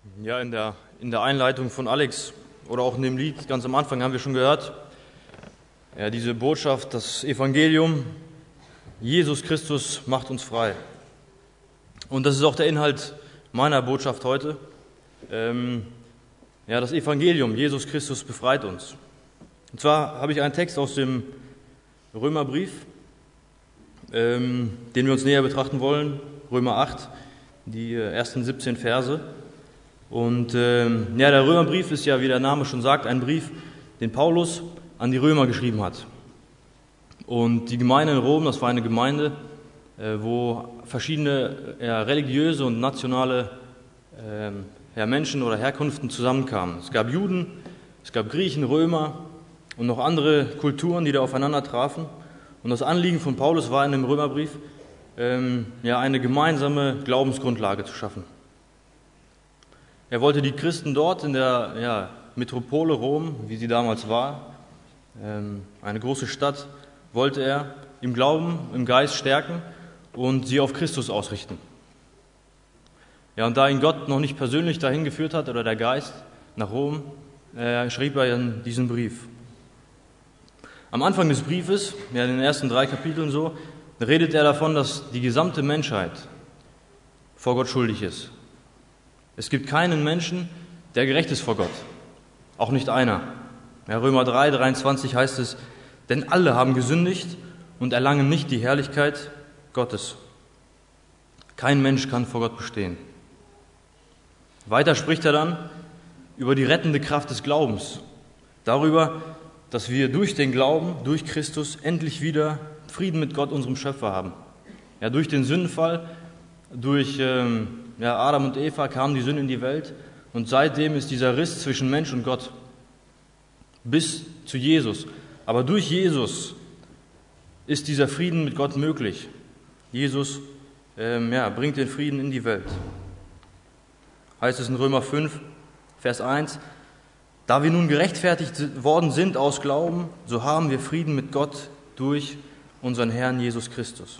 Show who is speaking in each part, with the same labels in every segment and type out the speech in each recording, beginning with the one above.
Speaker 1: Ja, in der Einleitung von Alex oder auch in dem Lied ganz am Anfang haben wir schon gehört, ja, diese Botschaft, das Evangelium, Jesus Christus macht uns frei. Und das ist auch der Inhalt meiner Botschaft heute. Ja, das Evangelium, Jesus Christus befreit uns. Und zwar habe ich einen Text aus dem Römerbrief, den wir uns näher betrachten wollen, Römer 8, die ersten 17 Verse. Und ja, der Römerbrief ist ja, wie der Name schon sagt, ein Brief, den Paulus an die Römer geschrieben hat. Und die Gemeinde in Rom, das war eine Gemeinde, wo verschiedene religiöse und nationale Menschen oder Herkunften zusammenkamen. Es gab Juden, es gab Griechen, Römer und noch andere Kulturen, die da aufeinander trafen. Und das Anliegen von Paulus war in dem Römerbrief, eine gemeinsame Glaubensgrundlage zu schaffen. Er wollte die Christen dort in der Metropole Rom, wie sie damals war, eine große Stadt, wollte er im Glauben, im Geist stärken und sie auf Christus ausrichten. Ja, und da ihn Gott noch nicht persönlich dahin geführt hat, oder der Geist nach Rom, schrieb er in diesen Brief. Am Anfang des Briefes, in den ersten 3 Kapiteln so, redet er davon, dass die gesamte Menschheit vor Gott schuldig ist. Es gibt keinen Menschen, der gerecht ist vor Gott. Auch nicht einer. Ja, Römer 3, 23 heißt es, denn alle haben gesündigt und erlangen nicht die Herrlichkeit Gottes. Kein Mensch kann vor Gott bestehen. Weiter spricht er dann über die rettende Kraft des Glaubens. Darüber, dass wir durch den Glauben, durch Christus, endlich wieder Frieden mit Gott, unserem Schöpfer, haben. Ja, durch den Sündenfall, durch Adam und Eva kam die Sünde in die Welt und seitdem ist dieser Riss zwischen Mensch und Gott bis zu Jesus. Aber durch Jesus ist dieser Frieden mit Gott möglich. Jesus bringt den Frieden in die Welt. Heißt es in Römer 5, Vers 1, da wir nun gerechtfertigt worden sind aus Glauben, so haben wir Frieden mit Gott durch unseren Herrn Jesus Christus.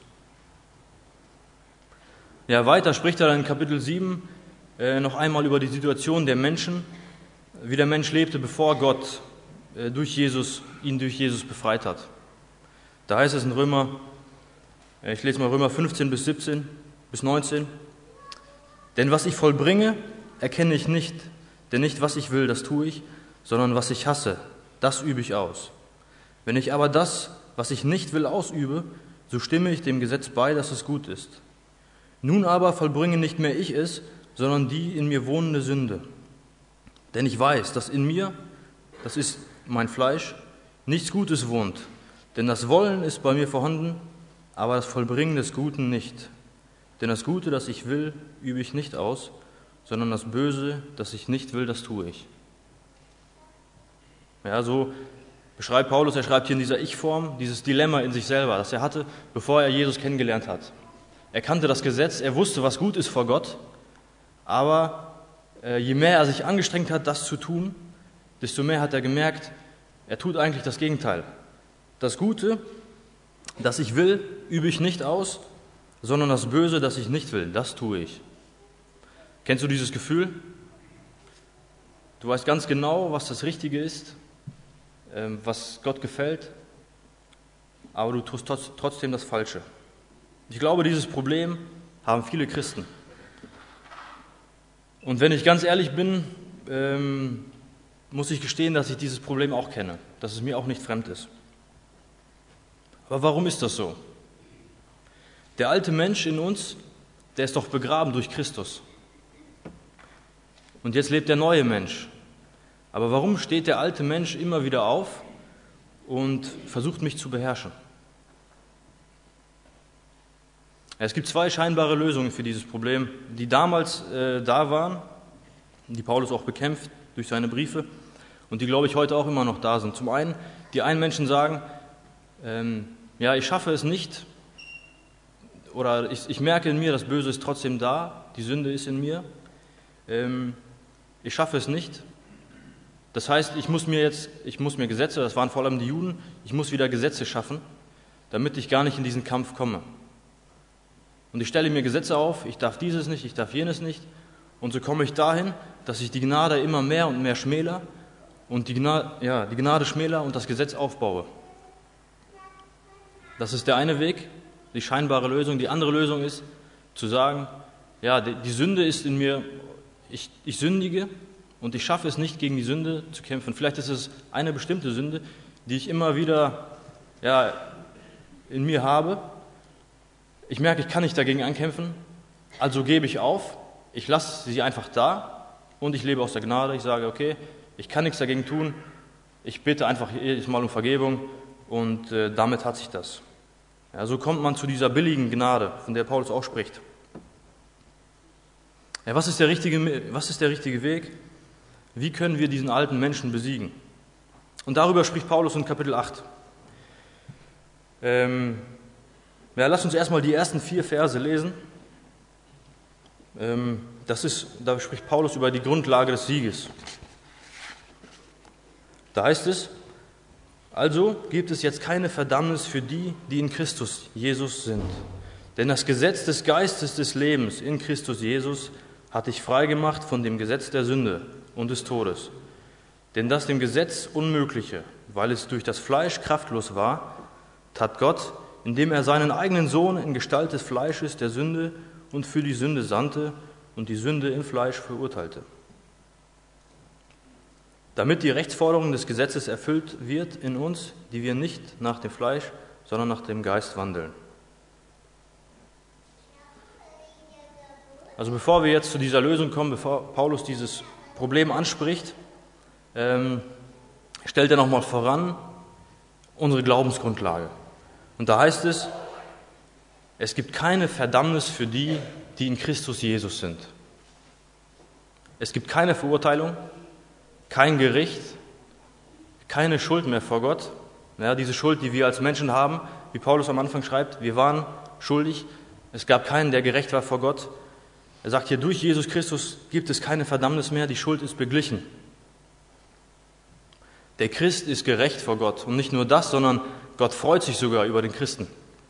Speaker 1: Ja, weiter spricht er dann in Kapitel 7 noch einmal über die Situation der Menschen, wie der Mensch lebte, bevor Gott ihn durch Jesus befreit hat. Da heißt es in Römer, ich lese mal Römer 15 bis 19, denn was ich vollbringe, erkenne ich nicht, denn nicht was ich will, das tue ich, sondern was ich hasse, das übe ich aus. Wenn ich aber das, was ich nicht will, ausübe, so stimme ich dem Gesetz bei, dass es gut ist. Nun aber vollbringe nicht mehr ich es, sondern die in mir wohnende Sünde. Denn ich weiß, dass in mir, das ist mein Fleisch, nichts Gutes wohnt. Denn das Wollen ist bei mir vorhanden, aber das Vollbringen des Guten nicht. Denn das Gute, das ich will, übe ich nicht aus, sondern das Böse, das ich nicht will, das tue ich. Ja, so beschreibt Paulus, er schreibt hier in dieser Ich-Form, dieses Dilemma in sich selber, das er hatte, bevor er Jesus kennengelernt hat. Er kannte das Gesetz, er wusste, was gut ist vor Gott, aber je mehr er sich angestrengt hat, das zu tun, desto mehr hat er gemerkt, er tut eigentlich das Gegenteil. Das Gute, das ich will, übe ich nicht aus, sondern das Böse, das ich nicht will, das tue ich. Kennst du dieses Gefühl? Du weißt ganz genau, was das Richtige ist, was Gott gefällt, aber du tust trotzdem das Falsche. Ich glaube, dieses Problem haben viele Christen. Und wenn ich ganz ehrlich bin, muss ich gestehen, dass ich dieses Problem auch kenne, dass es mir auch nicht fremd ist. Aber warum ist das so? Der alte Mensch in uns, der ist doch begraben durch Christus. Und jetzt lebt der neue Mensch. Aber warum steht der alte Mensch immer wieder auf und versucht mich zu beherrschen? Es gibt 2 scheinbare Lösungen für dieses Problem, die damals da waren, die Paulus auch bekämpft durch seine Briefe und die, glaube ich, heute auch immer noch da sind. Zum einen, die einen Menschen sagen, ich schaffe es nicht, oder ich merke in mir, das Böse ist trotzdem da, die Sünde ist in mir, ich schaffe es nicht. Das heißt, ich muss mir Gesetze, das waren vor allem die Juden, ich muss wieder Gesetze schaffen, damit ich gar nicht in diesen Kampf komme. Und ich stelle mir Gesetze auf, ich darf dieses nicht, ich darf jenes nicht. Und so komme ich dahin, dass ich die Gnade immer mehr und mehr schmäler und die Gnade schmäler und das Gesetz aufbaue. Das ist der eine Weg, die scheinbare Lösung. Die andere Lösung ist, zu sagen, ja, die Sünde ist in mir, ich sündige und ich schaffe es nicht, gegen die Sünde zu kämpfen. Vielleicht ist es eine bestimmte Sünde, die ich immer wieder in mir habe. Ich merke, ich kann nicht dagegen ankämpfen, also gebe ich auf, ich lasse sie einfach da und ich lebe aus der Gnade. Ich sage, okay, ich kann nichts dagegen tun, ich bitte einfach jedes Mal um Vergebung und damit hat sich das. Ja, so kommt man zu dieser billigen Gnade, von der Paulus auch spricht. Ja, was ist der richtige Weg? Wie können wir diesen alten Menschen besiegen? Und darüber spricht Paulus in Kapitel 8. Lass uns erstmal die ersten 4 Verse lesen. Da spricht Paulus über die Grundlage des Sieges. Da heißt es, also gibt es jetzt keine Verdammnis für die, die in Christus Jesus sind. Denn das Gesetz des Geistes des Lebens in Christus Jesus hat dich freigemacht von dem Gesetz der Sünde und des Todes. Denn das dem Gesetz Unmögliche, weil es durch das Fleisch kraftlos war, tat Gott, indem er seinen eigenen Sohn in Gestalt des Fleisches der Sünde und für die Sünde sandte und die Sünde im Fleisch verurteilte. Damit die Rechtsforderung des Gesetzes erfüllt wird in uns, die wir nicht nach dem Fleisch, sondern nach dem Geist wandeln. Also bevor wir jetzt zu dieser Lösung kommen, bevor Paulus dieses Problem anspricht, stellt er nochmal voran unsere Glaubensgrundlage. Und da heißt es, es gibt keine Verdammnis für die, die in Christus Jesus sind. Es gibt keine Verurteilung, kein Gericht, keine Schuld mehr vor Gott. Ja, diese Schuld, die wir als Menschen haben, wie Paulus am Anfang schreibt, wir waren schuldig, es gab keinen, der gerecht war vor Gott. Er sagt hier, durch Jesus Christus gibt es keine Verdammnis mehr, die Schuld ist beglichen. Der Christ ist gerecht vor Gott. Und nicht nur das, sondern Gott freut sich sogar über den Christen.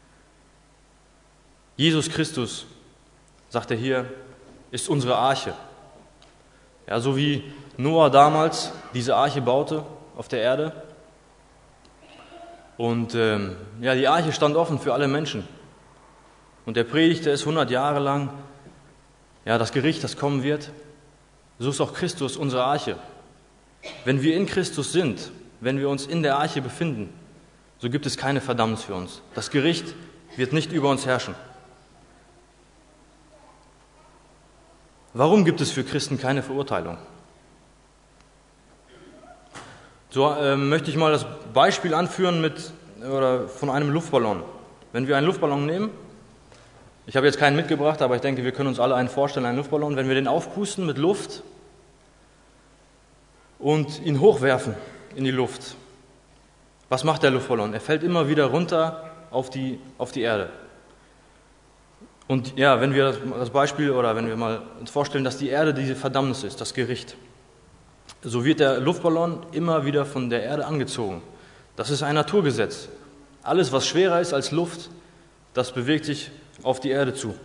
Speaker 1: Jesus Christus, sagt er hier, ist unsere Arche. Ja, so wie Noah damals diese Arche baute auf der Erde. Und die Arche stand offen für alle Menschen. Und er predigte es 100 Jahre lang. Ja, das Gericht, das kommen wird. So ist auch Christus unsere Arche. Wenn wir in Christus sind, wenn wir uns in der Arche befinden, so gibt es keine Verdammnis für uns. Das Gericht wird nicht über uns herrschen. Warum gibt es für Christen keine Verurteilung? So möchte ich mal das Beispiel anführen von einem Luftballon. Wenn wir einen Luftballon nehmen, ich habe jetzt keinen mitgebracht, aber ich denke, wir können uns alle einen vorstellen, einen Luftballon, wenn wir den aufpusten mit Luft und ihn hochwerfen in die Luft. Was macht der Luftballon? Er fällt immer wieder runter auf die Erde. Und ja, wenn wir das Beispiel oder wenn wir mal uns vorstellen, dass die Erde diese Verdammnis ist, das Gericht, so wird der Luftballon immer wieder von der Erde angezogen. Das ist ein Naturgesetz. Alles, was schwerer ist als Luft, das bewegt sich auf die Erde zu.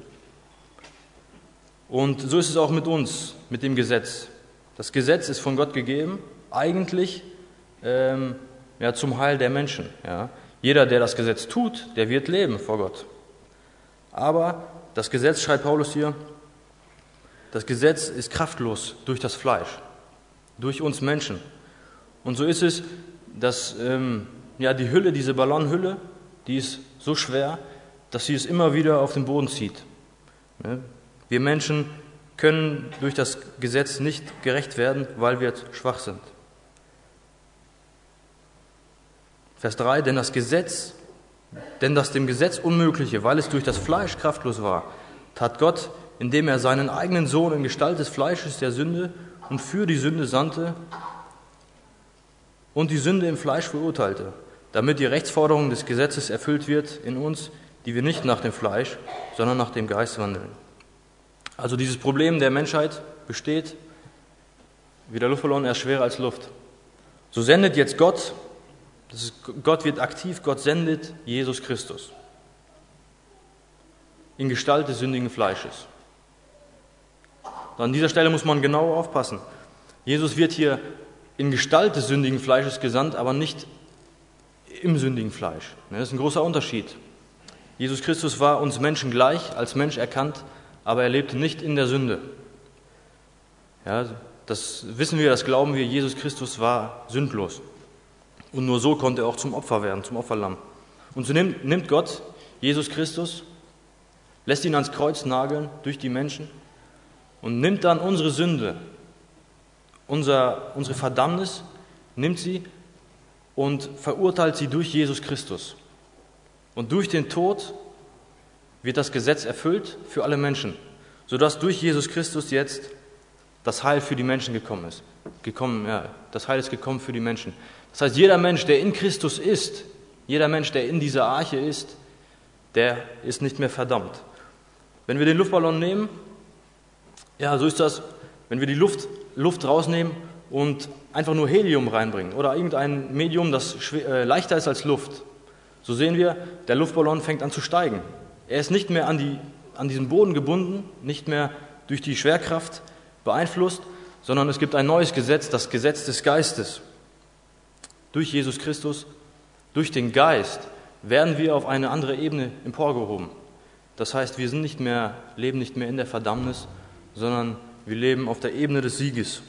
Speaker 1: Und so ist es auch mit uns, mit dem Gesetz. Das Gesetz ist von Gott gegeben, eigentlich zum Heil der Menschen. Ja. Jeder, der das Gesetz tut, der wird leben vor Gott. Aber das Gesetz, schreibt Paulus hier, das Gesetz ist kraftlos durch das Fleisch, durch uns Menschen. Und so ist es, dass die Hülle, diese Ballonhülle, die ist so schwer, dass sie es immer wieder auf den Boden zieht. Wir Menschen können durch das Gesetz nicht gerecht werden, weil wir schwach sind. Vers 3, denn das dem Gesetz Unmögliche, weil es durch das Fleisch kraftlos war, tat Gott, indem er seinen eigenen Sohn in Gestalt des Fleisches der Sünde und für die Sünde sandte und die Sünde im Fleisch verurteilte, damit die Rechtsforderung des Gesetzes erfüllt wird in uns, die wir nicht nach dem Fleisch, sondern nach dem Geist wandeln. Also dieses Problem der Menschheit besteht, wie der Luftballon, er ist schwerer als Luft. So sendet jetzt Gott, Gott wird aktiv, Gott sendet Jesus Christus in Gestalt des sündigen Fleisches. An dieser Stelle muss man genau aufpassen. Jesus wird hier in Gestalt des sündigen Fleisches gesandt, aber nicht im sündigen Fleisch. Das ist ein großer Unterschied. Jesus Christus war uns Menschen gleich, als Mensch erkannt, aber er lebte nicht in der Sünde. Ja, das wissen wir, das glauben wir, Jesus Christus war sündlos. Und nur so konnte er auch zum Opfer werden, zum Opferlamm. Und so nimmt Gott Jesus Christus, lässt ihn ans Kreuz nageln durch die Menschen und nimmt dann unsere Sünde, unsere Verdammnis, nimmt sie und verurteilt sie durch Jesus Christus. Und durch den Tod wird das Gesetz erfüllt für alle Menschen, sodass durch Jesus Christus jetzt das Heil für die Menschen gekommen ist. Das Heil ist gekommen für die Menschen. Das heißt, jeder Mensch, der in Christus ist, jeder Mensch, der in dieser Arche ist, der ist nicht mehr verdammt. Wenn wir den Luftballon nehmen, ja, so ist das, wenn wir die Luft rausnehmen und einfach nur Helium reinbringen oder irgendein Medium, das leichter ist als Luft, so sehen wir, der Luftballon fängt an zu steigen. Er ist nicht mehr an diesen Boden gebunden, nicht mehr durch die Schwerkraft beeinflusst, sondern es gibt ein neues Gesetz, das Gesetz des Geistes. Durch Jesus Christus, durch den Geist werden wir auf eine andere Ebene emporgehoben. Das heißt, wir leben nicht mehr in der Verdammnis, sondern wir leben auf der Ebene des Sieges.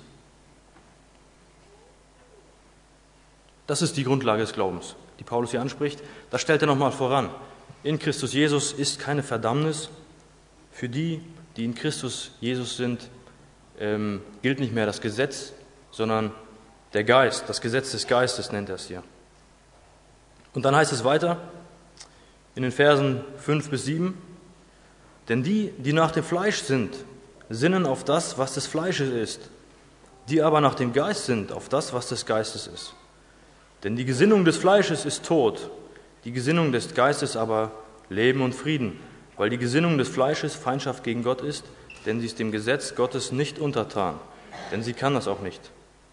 Speaker 1: Das ist die Grundlage des Glaubens, die Paulus hier anspricht. Das stellt er nochmal voran. In Christus Jesus ist keine Verdammnis. Für die, die in Christus Jesus sind, gilt nicht mehr das Gesetz, sondern der Geist, das Gesetz des Geistes nennt er es hier. Und dann heißt es weiter in den Versen 5 bis 7, denn die nach dem Fleisch sind, sinnen auf das, was des Fleisches ist, die aber nach dem Geist sind, auf das, was des Geistes ist. Denn die Gesinnung des Fleisches ist Tod, die Gesinnung des Geistes aber Leben und Frieden, weil die Gesinnung des Fleisches Feindschaft gegen Gott ist, denn sie ist dem Gesetz Gottes nicht untertan, denn sie kann das auch nicht.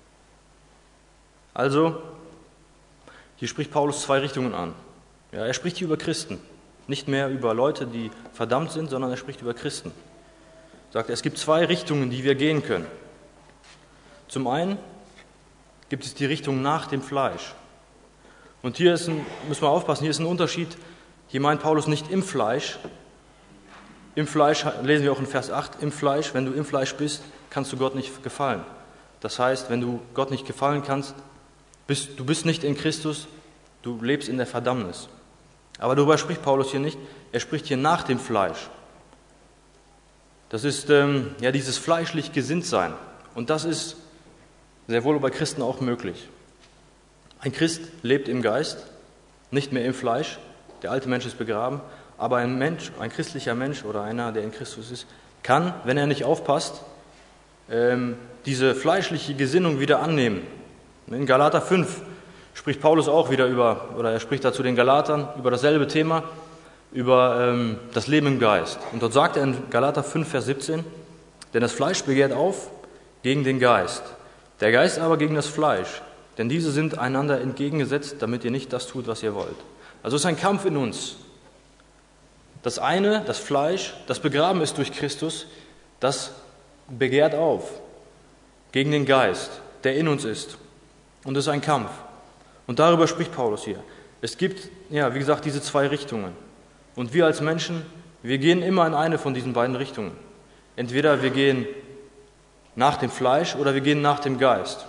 Speaker 1: Also, hier spricht Paulus zwei Richtungen an. Ja, er spricht hier über Christen, nicht mehr über Leute, die verdammt sind, sondern er spricht über Christen. Er sagt, es gibt zwei Richtungen, die wir gehen können. Zum einen gibt es die Richtung nach dem Fleisch. Und hier müssen wir aufpassen, hier ist ein Unterschied. Hier meint Paulus nicht im Fleisch. Im Fleisch, lesen wir auch in Vers 8, im Fleisch, wenn du im Fleisch bist, kannst du Gott nicht gefallen. Das heißt, wenn du Gott nicht gefallen kannst, du bist nicht in Christus, du lebst in der Verdammnis. Aber darüber spricht Paulus hier nicht, er spricht hier nach dem Fleisch. Das ist dieses fleischlich Gesinntsein. Und das ist sehr wohl bei Christen auch möglich. Ein Christ lebt im Geist, nicht mehr im Fleisch, der alte Mensch ist begraben, aber ein christlicher Mensch oder einer, der in Christus ist, kann, wenn er nicht aufpasst, diese fleischliche Gesinnung wieder annehmen. In Galater 5 spricht Paulus auch wieder er spricht da zu den Galatern über dasselbe Thema, über das Leben im Geist. Und dort sagt er in Galater 5, Vers 17, denn das Fleisch begehrt auf gegen den Geist, der Geist aber gegen das Fleisch, denn diese sind einander entgegengesetzt, damit ihr nicht das tut, was ihr wollt. Also es ist ein Kampf in uns. Das eine, das Fleisch, das begraben ist durch Christus, das begehrt auf gegen den Geist, der in uns ist. Und es ist ein Kampf. Und darüber spricht Paulus hier. Es gibt, wie gesagt, diese zwei Richtungen. Und wir als Menschen, wir gehen immer in eine von diesen beiden Richtungen. Entweder wir gehen nach dem Fleisch oder wir gehen nach dem Geist.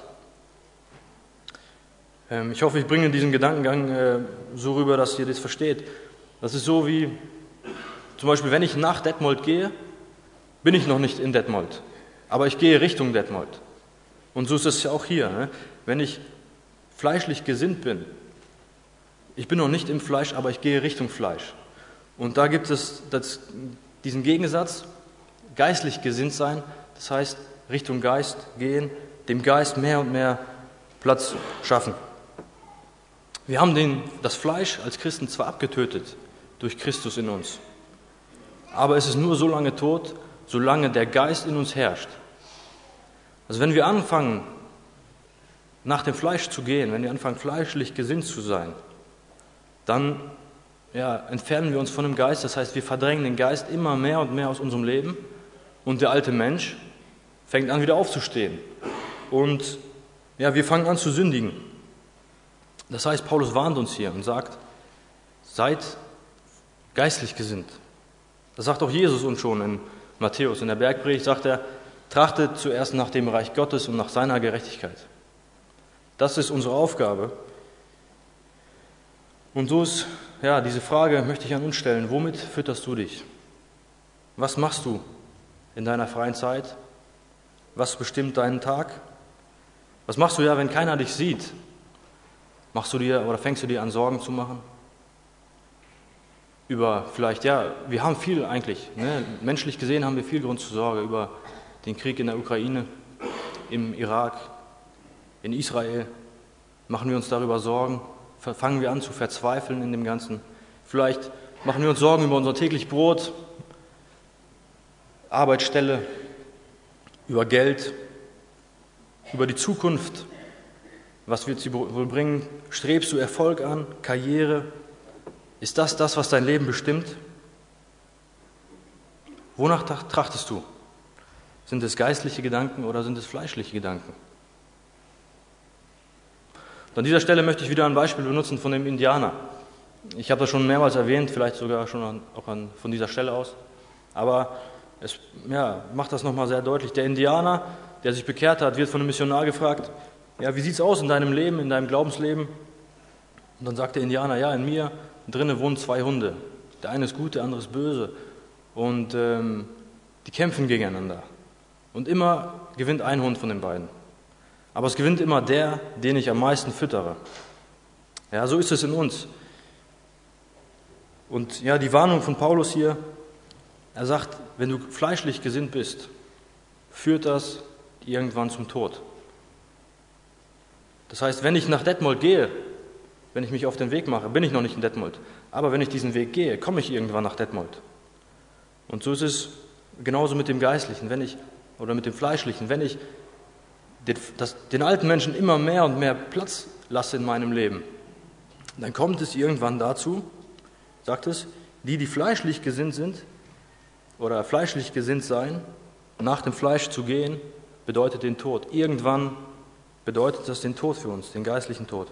Speaker 1: Ich hoffe, ich bringe diesen Gedankengang so rüber, dass ihr das versteht. Das ist so wie, zum Beispiel, wenn ich nach Detmold gehe, bin ich noch nicht in Detmold, aber ich gehe Richtung Detmold. Und so ist es ja auch hier. Ne? Wenn ich fleischlich gesinnt bin, ich bin noch nicht im Fleisch, aber ich gehe Richtung Fleisch. Und da gibt es diesen Gegensatz, geistlich gesinnt sein, das heißt Richtung Geist gehen, dem Geist mehr und mehr Platz schaffen. Wir haben das Fleisch als Christen zwar abgetötet durch Christus in uns, aber es ist nur so lange tot, solange der Geist in uns herrscht. Also wenn wir anfangen, nach dem Fleisch zu gehen, wenn wir anfangen, fleischlich gesinnt zu sein, dann entfernen wir uns von dem Geist, das heißt, wir verdrängen den Geist immer mehr und mehr aus unserem Leben und der alte Mensch, fängt an, wieder aufzustehen. Und ja, wir fangen an zu sündigen. Das heißt, Paulus warnt uns hier und sagt, seid geistlich gesinnt. Das sagt auch Jesus uns schon in Matthäus. In der Bergpredigt sagt er, trachtet zuerst nach dem Reich Gottes und nach seiner Gerechtigkeit. Das ist unsere Aufgabe. Und so ist, ja, diese Frage möchte ich an uns stellen. Womit fütterst du dich? Was machst du in deiner freien Zeit? Was bestimmt deinen Tag? Was machst du ja, wenn keiner dich sieht? Fängst du dir an, Sorgen zu machen? Über vielleicht, ja, wir haben viel eigentlich, ne? Menschlich gesehen haben wir viel Grund zur Sorge über den Krieg in der Ukraine, im Irak, in Israel. Machen wir uns darüber Sorgen? Fangen wir an zu verzweifeln in dem Ganzen? Vielleicht machen wir uns Sorgen über unser täglich Brot, Arbeitsstelle, über Geld, über die Zukunft. Was wird sie wohl bringen? Strebst du Erfolg an, Karriere? Ist das, was dein Leben bestimmt? Wonach trachtest du? Sind es geistliche Gedanken oder sind es fleischliche Gedanken? Und an dieser Stelle möchte ich wieder ein Beispiel benutzen von dem Indianer. Ich habe das schon mehrmals erwähnt, vielleicht sogar schon von dieser Stelle aus. Aber es macht das nochmal sehr deutlich. Der Indianer, der sich bekehrt hat, wird von einem Missionar gefragt, ja, wie sieht es aus in deinem Leben, in deinem Glaubensleben? Und dann sagt der Indianer, ja, in mir drinnen wohnen 2 Hunde. Der eine ist gut, der andere ist böse. Und die kämpfen gegeneinander. Und immer gewinnt ein Hund von den beiden. Aber es gewinnt immer der, den ich am meisten füttere. Ja, so ist es in uns. Und ja, die Warnung von Paulus hier, er sagt, wenn du fleischlich gesinnt bist, führt das irgendwann zum Tod. Das heißt, wenn ich nach Detmold gehe, wenn ich mich auf den Weg mache, bin ich noch nicht in Detmold. Aber wenn ich diesen Weg gehe, komme ich irgendwann nach Detmold. Und so ist es genauso mit dem Geistlichen, oder mit dem Fleischlichen. Wenn ich den alten Menschen immer mehr und mehr Platz lasse in meinem Leben, dann kommt es irgendwann dazu, sagt es, die fleischlich gesinnt sind oder fleischlich gesinnt sein, nach dem Fleisch zu gehen, bedeutet den Tod. Irgendwann bedeutet das den Tod für uns, den geistlichen Tod.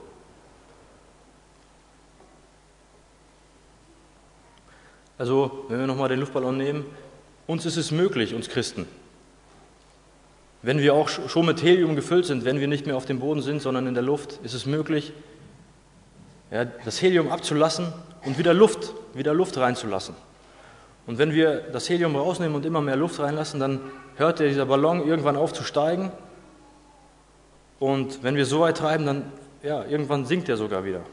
Speaker 1: Also, wenn wir nochmal den Luftballon nehmen, uns ist es möglich, uns Christen, wenn wir auch schon mit Helium gefüllt sind, wenn wir nicht mehr auf dem Boden sind, sondern in der Luft, ist es möglich, ja, das Helium abzulassen und wieder Luft reinzulassen. Und wenn wir das Helium rausnehmen und immer mehr Luft reinlassen, dann hört dieser Ballon irgendwann auf zu steigen. Und wenn wir so weit treiben, dann irgendwann sinkt er sogar wieder.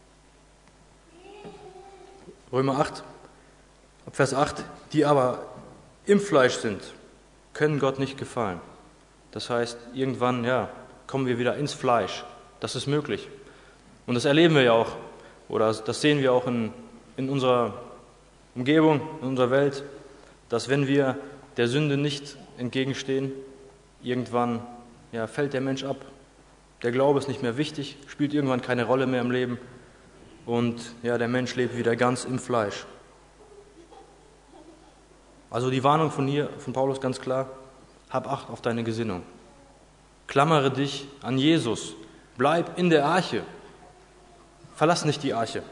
Speaker 1: Römer 8, Vers 8, die aber im Fleisch sind, können Gott nicht gefallen. Das heißt, irgendwann kommen wir wieder ins Fleisch. Das ist möglich. Und das erleben wir ja auch, oder das sehen wir auch in unserer Umgebung, in unserer Welt, dass wenn wir der Sünde nicht entgegenstehen, irgendwann fällt der Mensch ab. Der Glaube ist nicht mehr wichtig, spielt irgendwann keine Rolle mehr im Leben und der Mensch lebt wieder ganz im Fleisch. Also die Warnung von Paulus ganz klar, hab Acht auf deine Gesinnung. Klammere dich an Jesus, bleib in der Arche, verlass nicht die Arche.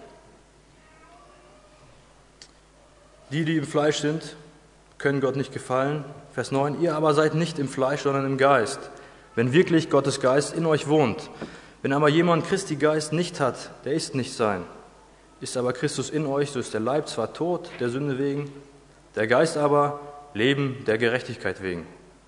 Speaker 1: Die im Fleisch sind, können Gott nicht gefallen. Vers 9, ihr aber seid nicht im Fleisch, sondern im Geist, wenn wirklich Gottes Geist in euch wohnt. Wenn aber jemand Christi Geist nicht hat, der ist nicht sein. Ist aber Christus in euch, so ist der Leib zwar tot, der Sünde wegen, der Geist aber Leben der Gerechtigkeit wegen.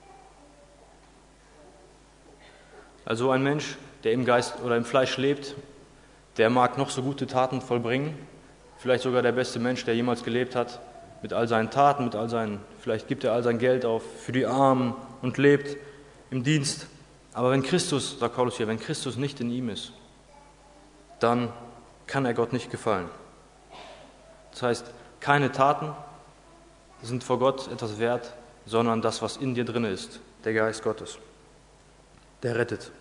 Speaker 1: Also ein Mensch, der im Geist oder im Fleisch lebt, der mag noch so gute Taten vollbringen, vielleicht sogar der beste Mensch, der jemals gelebt hat, mit all seinen Taten, vielleicht gibt er all sein Geld auf für die Armen und lebt im Dienst. Aber wenn Christus, sagt Paulus hier, wenn Christus nicht in ihm ist, dann kann er Gott nicht gefallen. Das heißt, keine Taten sind vor Gott etwas wert, sondern das, was in dir drin ist, der Geist Gottes, der rettet.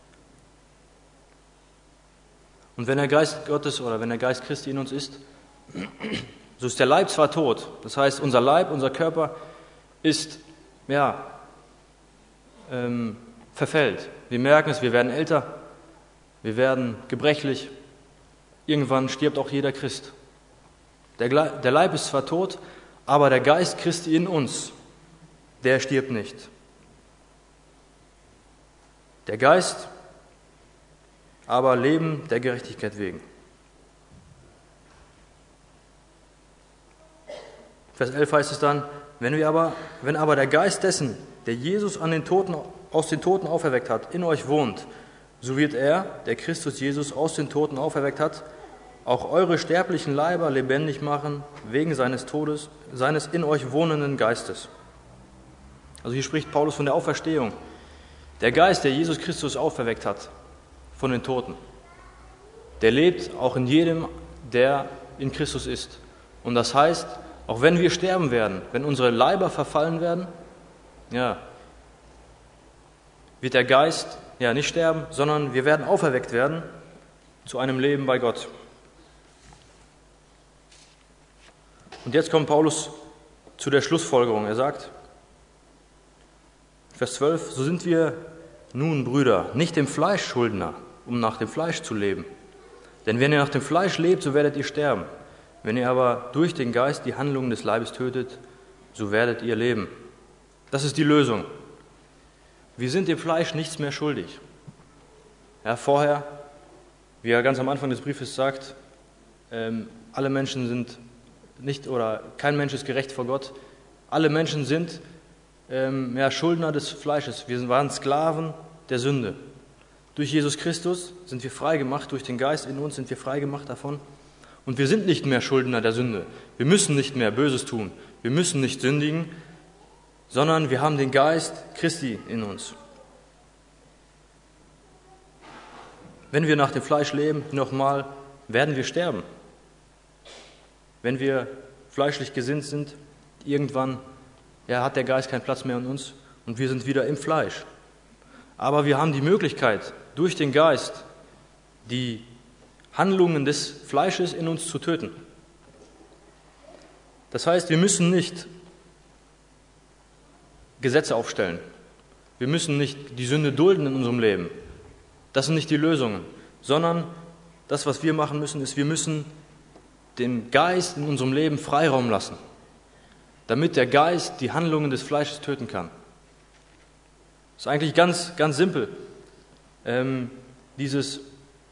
Speaker 1: Und wenn der Geist Gottes oder wenn der Geist Christi in uns ist, so ist der Leib zwar tot, das heißt, unser Leib, unser Körper ist verfällt. Wir merken es, wir werden älter, wir werden gebrechlich. Irgendwann stirbt auch jeder Christ. Der Leib ist zwar tot, aber der Geist Christi in uns, der stirbt nicht. Der Geist aber Leben der Gerechtigkeit wegen. Vers 11 heißt es dann, wenn aber der Geist dessen, der Jesus aus den Toten auferweckt hat, in euch wohnt, so wird er, der Christus Jesus aus den Toten auferweckt hat, auch eure sterblichen Leiber lebendig machen, wegen seines Todes, seines in euch wohnenden Geistes. Also hier spricht Paulus von der Auferstehung. Der Geist, der Jesus Christus auferweckt hat von den Toten, der lebt auch in jedem, der in Christus ist. Und das heißt, auch wenn wir sterben werden, wenn unsere Leiber verfallen werden, wird der Geist nicht sterben, sondern wir werden auferweckt werden zu einem Leben bei Gott. Und jetzt kommt Paulus zu der Schlussfolgerung. Er sagt, Vers 12, so sind wir nun, Brüder, nicht dem Fleisch Schuldner, um nach dem Fleisch zu leben. Denn wenn ihr nach dem Fleisch lebt, so werdet ihr sterben. Wenn ihr aber durch den Geist die Handlungen des Leibes tötet, so werdet ihr leben. Das ist die Lösung. Wir sind dem Fleisch nichts mehr schuldig. Vorher, wie er ganz am Anfang des Briefes sagt, alle Menschen sind nicht, oder kein Mensch ist gerecht vor Gott. Alle Menschen sind Schuldner des Fleisches. Wir waren Sklaven der Sünde. Durch Jesus Christus sind wir frei gemacht, durch den Geist in uns sind wir frei gemacht davon. Und wir sind nicht mehr Schuldner der Sünde. Wir müssen nicht mehr Böses tun. Wir müssen nicht sündigen, sondern wir haben den Geist Christi in uns. Wenn wir nach dem Fleisch leben, nochmal, werden wir sterben. Wenn wir fleischlich gesinnt sind, irgendwann hat der Geist keinen Platz mehr in uns und wir sind wieder im Fleisch. Aber wir haben die Möglichkeit, durch den Geist die Handlungen des Fleisches in uns zu töten. Das heißt, wir müssen nicht Gesetze aufstellen. Wir müssen nicht die Sünde dulden in unserem Leben. Das sind nicht die Lösungen, sondern das, was wir machen müssen, ist, wir müssen dem Geist in unserem Leben Freiraum lassen, damit der Geist die Handlungen des Fleisches töten kann. Das ist eigentlich ganz, ganz simpel. Dieses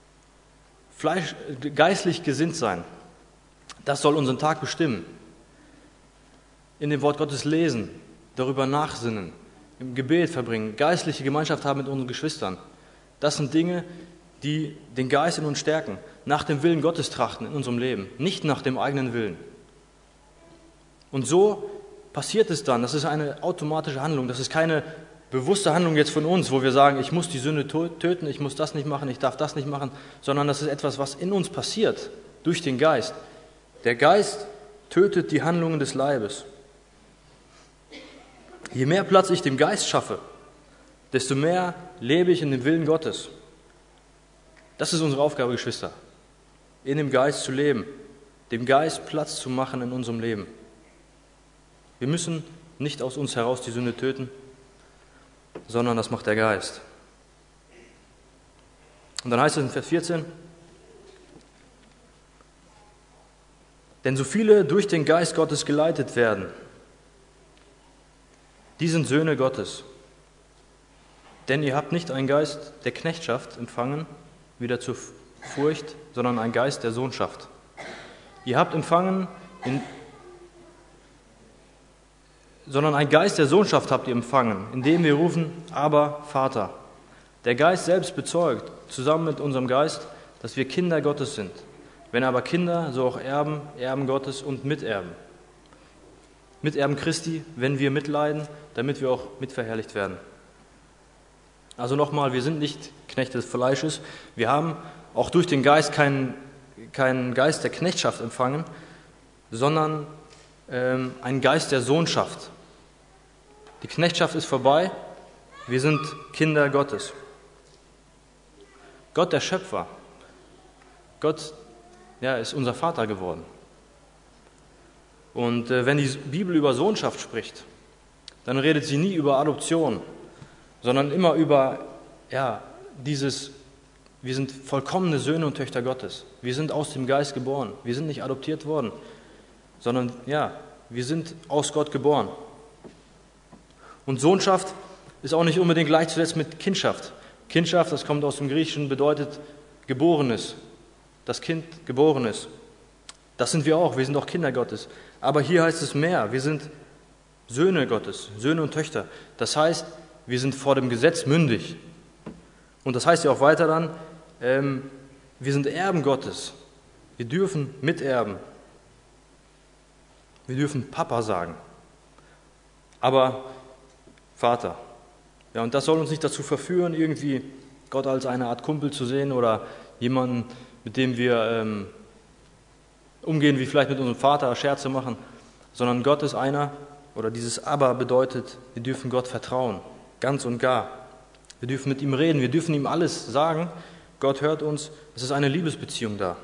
Speaker 1: geistlich gesinnt sein, das soll unseren Tag bestimmen. In dem Wort Gottes lesen, darüber nachsinnen, im Gebet verbringen, geistliche Gemeinschaft haben mit unseren Geschwistern. Das sind Dinge, die den Geist in uns stärken, nach dem Willen Gottes trachten in unserem Leben, nicht nach dem eigenen Willen. Und so passiert es dann, das ist eine automatische Handlung, das ist keine bewusste Handlung jetzt von uns, wo wir sagen, ich muss die Sünde töten, ich muss das nicht machen, ich darf das nicht machen, sondern das ist etwas, was in uns passiert, durch den Geist. Der Geist tötet die Handlungen des Leibes. Je mehr Platz ich dem Geist schaffe, desto mehr lebe ich in dem Willen Gottes. Das ist unsere Aufgabe, Geschwister, in dem Geist zu leben, dem Geist Platz zu machen in unserem Leben. Wir müssen nicht aus uns heraus die Sünde töten, sondern das macht der Geist. Und dann heißt es in Vers 14, denn so viele durch den Geist Gottes geleitet werden, die sind Söhne Gottes. Denn ihr habt nicht einen Geist der Knechtschaft empfangen, wieder zur Furcht, sondern einen Geist der Sohnschaft. Ihr habt empfangen, sondern einen Geist der Sohnschaft habt ihr empfangen, indem wir rufen, aber Vater. Der Geist selbst bezeugt, zusammen mit unserem Geist, dass wir Kinder Gottes sind. Wenn aber Kinder, so auch Erben, Erben Gottes und Miterben. Miterben Christi, wenn wir mitleiden, damit wir auch mitverherrlicht werden. Also nochmal, wir sind nicht Knechte des Fleisches. Wir haben auch durch den Geist keinen Geist der Knechtschaft empfangen, sondern einen Geist der Sohnschaft. Die Knechtschaft ist vorbei, wir sind Kinder Gottes. Gott, der Schöpfer, Gott ist unser Vater geworden. Und wenn die Bibel über Sohnschaft spricht, dann redet sie nie über Adoption, sondern immer über dieses, wir sind vollkommene Söhne und Töchter Gottes. Wir sind aus dem Geist geboren. Wir sind nicht adoptiert worden, sondern wir sind aus Gott geboren. Und Sohnschaft ist auch nicht unbedingt gleichzusetzen mit Kindschaft. Kindschaft, das kommt aus dem Griechischen, bedeutet Geborenes. Das Kind Geborenes. Das sind wir auch, wir sind auch Kinder Gottes. Aber hier heißt es mehr, wir sind Söhne Gottes, Söhne und Töchter. Das heißt, wir sind vor dem Gesetz mündig. Und das heißt ja auch weiter dann, wir sind Erben Gottes. Wir dürfen miterben. Wir dürfen Papa sagen. Aber Vater. Ja, und das soll uns nicht dazu verführen, irgendwie Gott als eine Art Kumpel zu sehen oder jemanden, mit dem wir umgehen, wie vielleicht mit unserem Vater, Scherze machen, sondern Gott ist einer, oder dieses Aber bedeutet, wir dürfen Gott vertrauen, ganz und gar. Wir dürfen mit ihm reden, wir dürfen ihm alles sagen. Gott hört uns, es ist eine Liebesbeziehung da.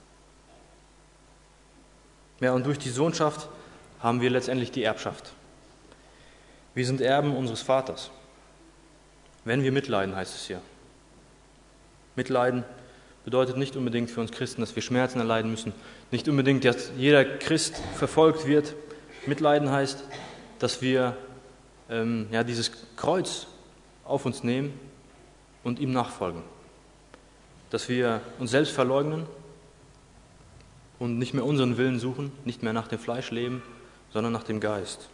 Speaker 1: Ja, und durch die Sohnschaft haben wir letztendlich die Erbschaft. Wir sind Erben unseres Vaters. Wenn wir mitleiden, heißt es hier. Mitleiden bedeutet nicht unbedingt für uns Christen, dass wir Schmerzen erleiden müssen. Nicht unbedingt, dass jeder Christ verfolgt wird. Mitleiden heißt, dass wir dieses Kreuz auf uns nehmen und ihm nachfolgen. Dass wir uns selbst verleugnen und nicht mehr unseren Willen suchen, nicht mehr nach dem Fleisch leben, sondern nach dem Geist.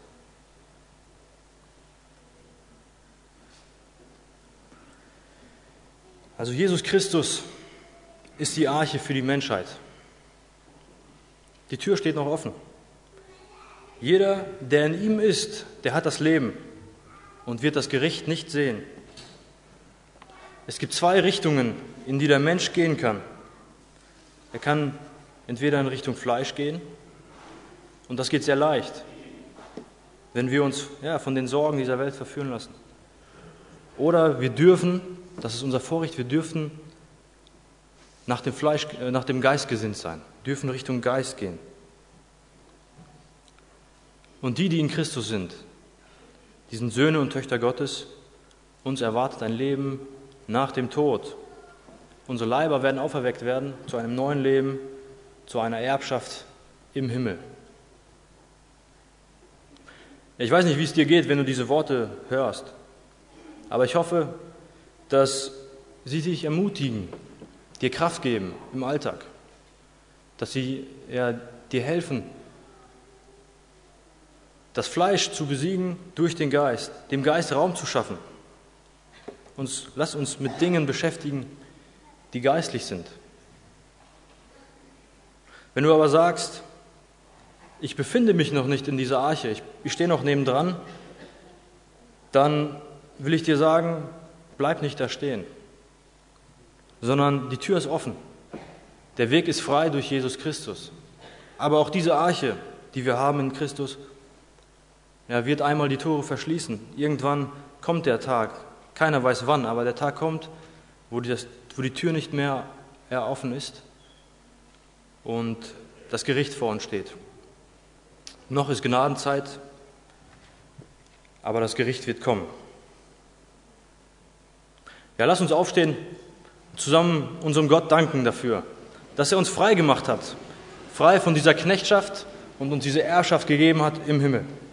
Speaker 1: Also Jesus Christus ist die Arche für die Menschheit. Die Tür steht noch offen. Jeder, der in ihm ist, der hat das Leben und wird das Gericht nicht sehen. Es gibt zwei Richtungen, in die der Mensch gehen kann. Er kann entweder in Richtung Fleisch gehen, und das geht sehr leicht, wenn wir uns von den Sorgen dieser Welt verführen lassen. Oder wir dürfen, das ist unser Vorrecht, wir dürfen nach dem Geist gesinnt sein, dürfen Richtung Geist gehen. Und die in Christus sind, die sind Söhne und Töchter Gottes, uns erwartet ein Leben nach dem Tod. Unsere Leiber werden auferweckt werden zu einem neuen Leben, zu einer Erbschaft im Himmel. Ich weiß nicht, wie es dir geht, wenn du diese Worte hörst, aber ich hoffe, dass sie dich ermutigen, dir Kraft geben im Alltag, dass sie dir helfen, das Fleisch zu besiegen durch den Geist, dem Geist Raum zu schaffen. Lass uns mit Dingen beschäftigen, die geistlich sind. Wenn du aber sagst, ich befinde mich noch nicht in dieser Arche, ich stehe noch nebendran, dann will ich dir sagen, bleib nicht da stehen, sondern die Tür ist offen. Der Weg ist frei durch Jesus Christus. Aber auch diese Arche, die wir haben in Christus, wird einmal die Tore verschließen. Irgendwann kommt der Tag, keiner weiß wann, aber der Tag kommt, wo die Tür nicht mehr offen ist und das Gericht vor uns steht. Noch ist Gnadenzeit, aber das Gericht wird kommen. Ja, lass uns aufstehen, zusammen unserem Gott danken dafür, dass er uns frei gemacht hat, frei von dieser Knechtschaft und uns diese Erbschaft gegeben hat im Himmel.